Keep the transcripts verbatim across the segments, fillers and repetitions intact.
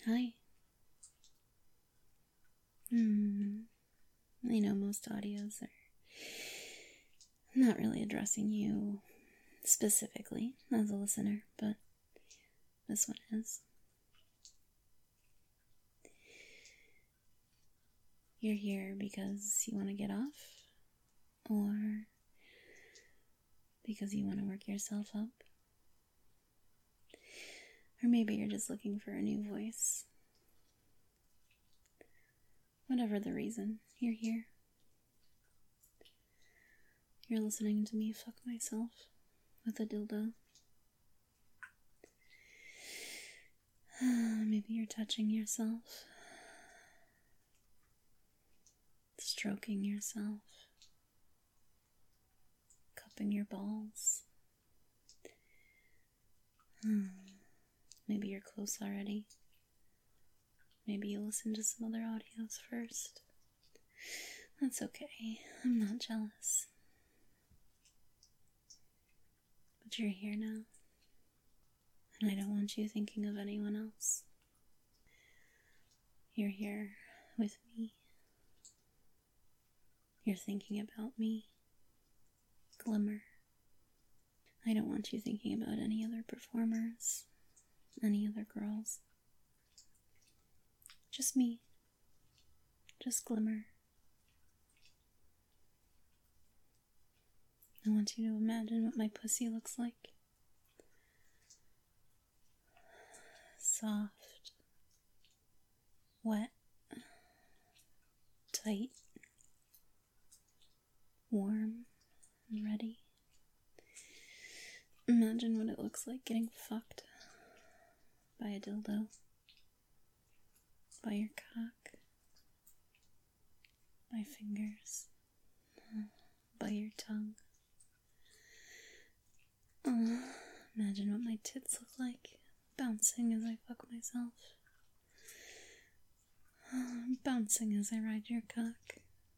Hi. Hmm. I know most audios are not really addressing you specifically as a listener, but this one is. You're here because you want to get off, or because you want to work yourself up, or maybe you're just looking for a new voice. Whatever the reason, you're here. You're listening to me fuck myself with a dildo. Maybe you're touching yourself, stroking yourself, cupping your balls. Maybe you're close already. Maybe you listen to some other audios first. That's okay. I'm not jealous. But you're here now. And I don't want you thinking of anyone else. You're here with me. You're thinking about me. Glimmer. I don't want you thinking about any other performers, any other girls. Just me. Just Glimmer. I want you to imagine what my pussy looks like. Soft. Wet. Tight. Warm and ready. Imagine what it looks like getting fucked by a dildo. By your cock. By fingers. By your tongue. Oh, imagine what my tits look like, bouncing as I fuck myself. Oh, bouncing as I ride your cock.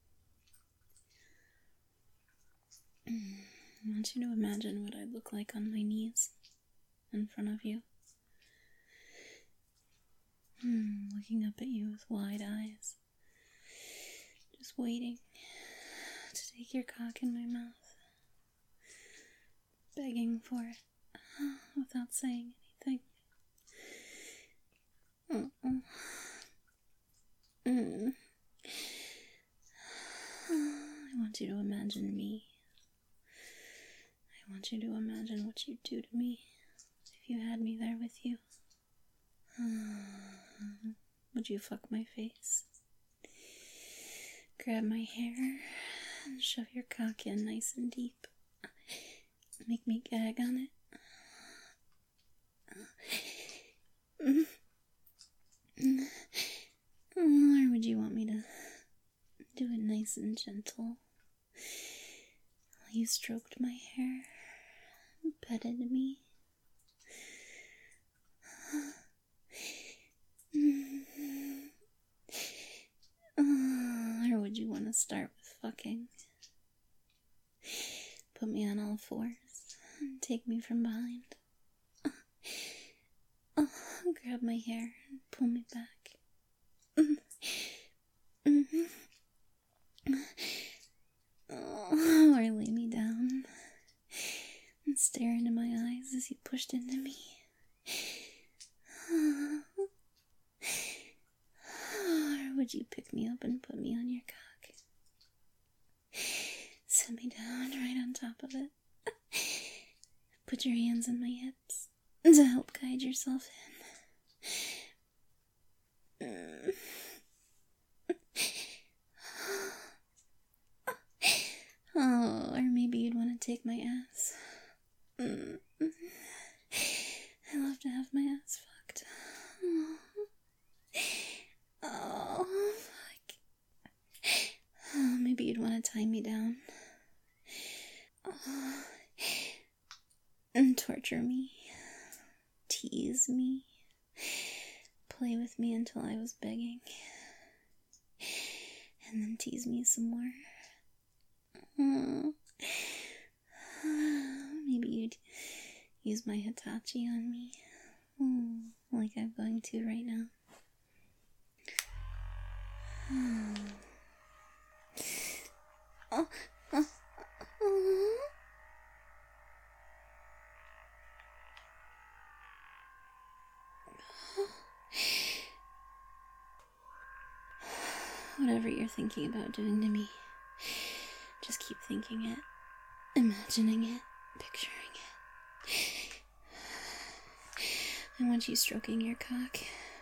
I want you to imagine what I'd look like on my knees in front of you. Hmm, looking up at you with wide eyes. Just waiting to take your cock in my mouth. Begging for it without saying anything. Uh-uh. Mm. I want you to imagine me. I want you to imagine what you'd do to me if you had me there with you. Would you fuck my face? Grab my hair and shove your cock in nice and deep. Make me gag on it. Or would you want me to do it nice and gentle while you stroked my hair and petted me? Or would you want to start with fucking? Put me on all fours and take me from behind. Oh, grab my hair and pull me back. Oh, or lay me down and stare into my eyes as you pushed into me. Or would you pick me up and put me on your cock? Set me down right on top of it. Put your hands on my hips to help guide yourself in. Oh, or maybe you'd want to take my ass. I love to have my ass fucked. Oh, fuck. Oh, maybe you'd want to tie me down. Oh. And torture me. Tease me. Play with me until I was begging. And then tease me some more. Oh. Maybe you'd use my Hitachi on me. Oh, like I'm going to right now. Oh, oh, oh. Whatever you're thinking about doing to me, just keep thinking it, imagining it, picturing it. I want you stroking your cock.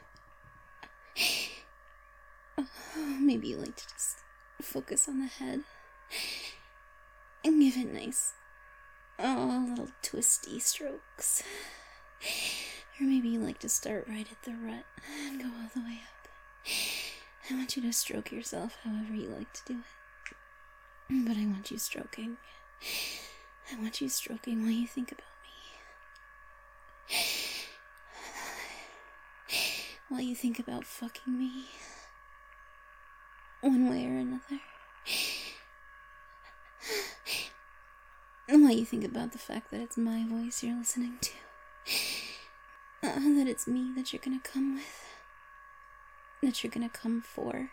Oh, maybe you like to just focus on the head and give it nice, oh, little twisty strokes. Or maybe you like to start right at the rut and go all the way up. I want you to stroke yourself however you like to do it. But I want you stroking. I want you stroking while you think about me. While you think about fucking me. One way or another. And while you think about the fact that it's my voice you're listening to. Uh, that it's me that you're gonna come with. That you're gonna come for.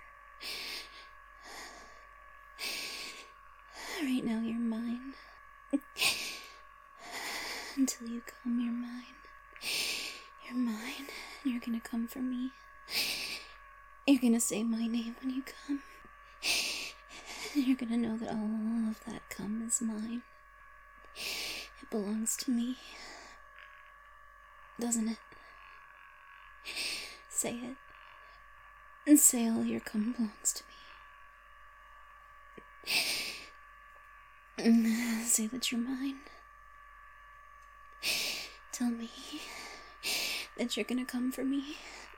Right now you're mine. Until you come, you're mine. You're mine, and you're gonna come for me. You're gonna say my name when you come. And you're gonna know that all of that cum is mine. It belongs to me. Doesn't it? Say it. And say all your cum belongs to me. Say that you're mine. Tell me that you're gonna come for me.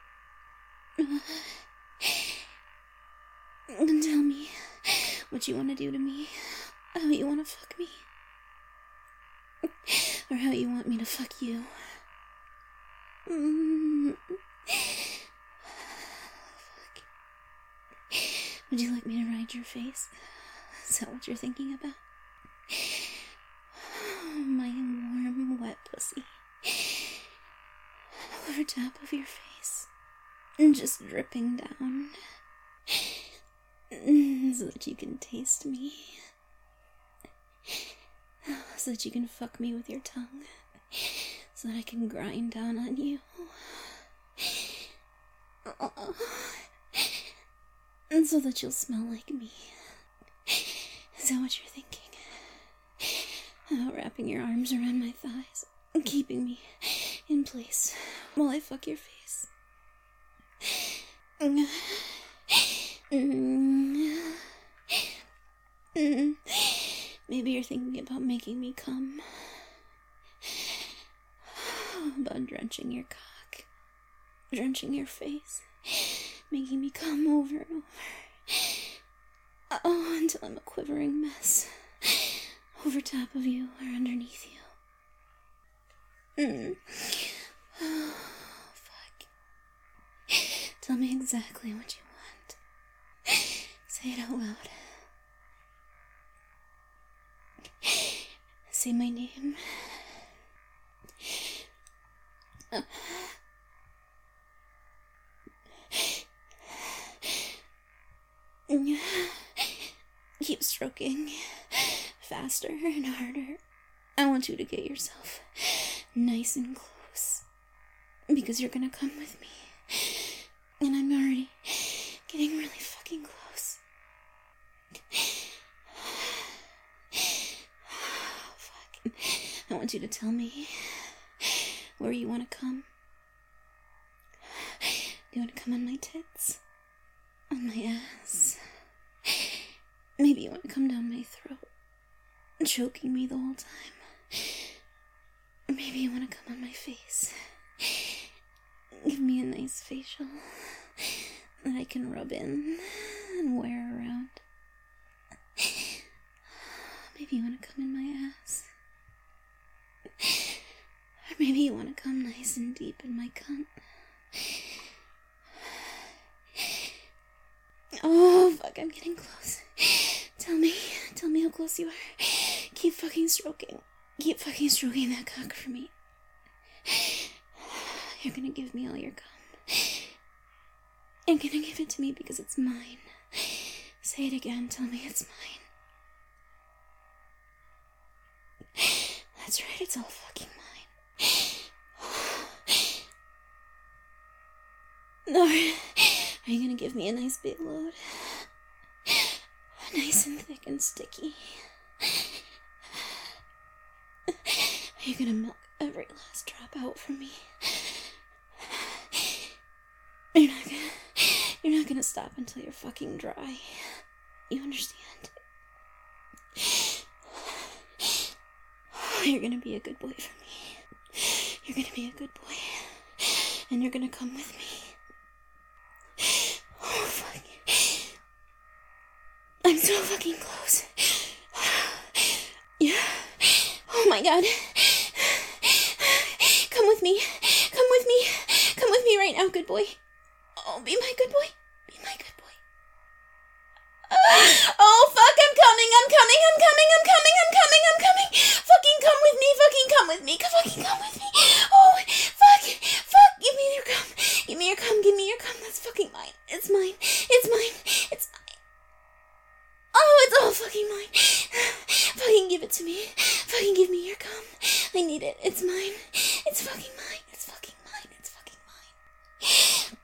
And tell me what you want to do to me. How you want to fuck me. Or how you want me to fuck you. Mm. Fuck. Would you like me to ride your face? Is that what you're thinking about? My warm, wet pussy. Over top of your face. And just dripping down. So that you can taste me. So that you can fuck me with your tongue. So that I can grind down on you. And so that you'll smell like me. Is that what you're thinking? About wrapping your arms around my thighs and keeping me in place while I fuck your face. Mm. Mm. Maybe you're thinking about making me come. About drenching your cock. Drenching your face. Making me come over and over. Oh, until I'm a quivering mess. Over top of you or underneath you. Mm. Oh, fuck. Tell me exactly what you want. Say it out loud. Say my name. Uh. Keep stroking. Faster and harder. I want you to get yourself nice and close. Because you're gonna come with me. And I'm already getting really fucking close. Oh, fuck. I want you to tell me where you want to come. Do you want to come on my tits? On my ass? Maybe you want to come down my throat, choking me the whole time. Or maybe you want to come on my face. Give me a nice facial that I can rub in and wear around. Maybe you want to come in my ass. Or maybe you want to come nice and deep in my cunt. Oh, fuck, I'm getting close. Tell me, tell me how close you are. Keep fucking stroking. Keep fucking stroking that cock for me. You're gonna give me all your cum. You're gonna give it to me because it's mine. Say it again, tell me it's mine. That's right, it's all fucking mine. No, are you gonna give me a nice big load? Nice and thick and sticky. Are you gonna milk every last drop out for me? You're not gonna, you're not gonna stop until you're fucking dry. You understand? You're gonna be a good boy for me. You're gonna be a good boy. And you're gonna come with me. Oh, fuck. I'm so fucking close. Yeah. Oh my god. Come with me. Come with me. Come with me right now, good boy. Oh, be my good boy. Be my good boy. Oh, fuck, I'm coming, I'm coming, I'm coming, I'm coming, I'm coming, I'm coming. Fucking come with me, fucking come with me, fucking come with me. Oh, fuck, fuck, give me your cum. Give me your cum, give me your cum. That's fucking mine. It's mine. It's mine. It's mine. Oh, it's all fucking mine. Fucking give it to me. Fucking give me your cum. I need it. It's mine. It's fucking mine. It's fucking mine. It's fucking mine.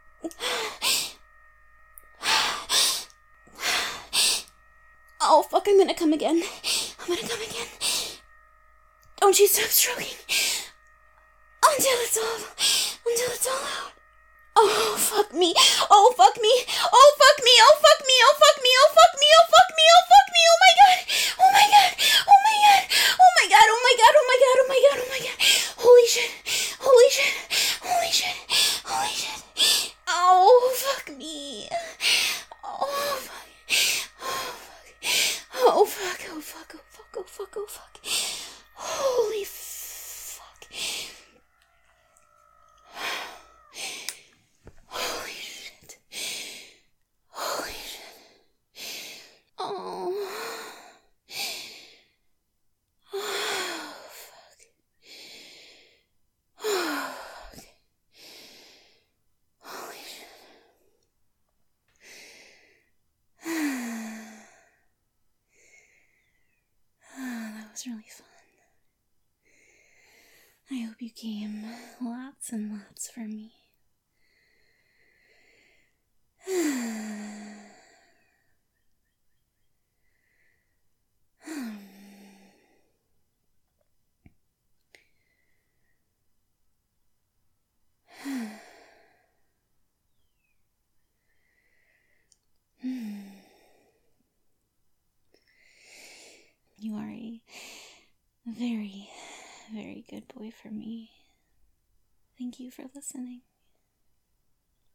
Oh, fuck, I'm gonna come again. I'm gonna come again. Don't you stop stroking. Until it's all, until it's all out. Oh, fuck me. Oh, fuck me. Oh, fuck me. Oh, fuck me. Oh, fuck me. Oh, fuck me. Oh, fuck me. Oh, fuck me. Oh, my God. Oh, my God. Oh, my God. Oh, my God. Oh, my God. Oh, my God. Oh, my God. Oh, my God. Holy shit. Holy shit. Holy shit. Holy shit. Oh, fuck me. Oh, fuck. Oh, fuck. Oh, fuck. Oh, fuck. Oh, fuck. Oh, fuck. Holy fuck. Holy shit. Holy shit. Oh. Oh, fuck. Oh, fuck. Holy shit. That was really fun. I hope you came lots and lots for me. You are a very, very good boy for me. Thank you for listening.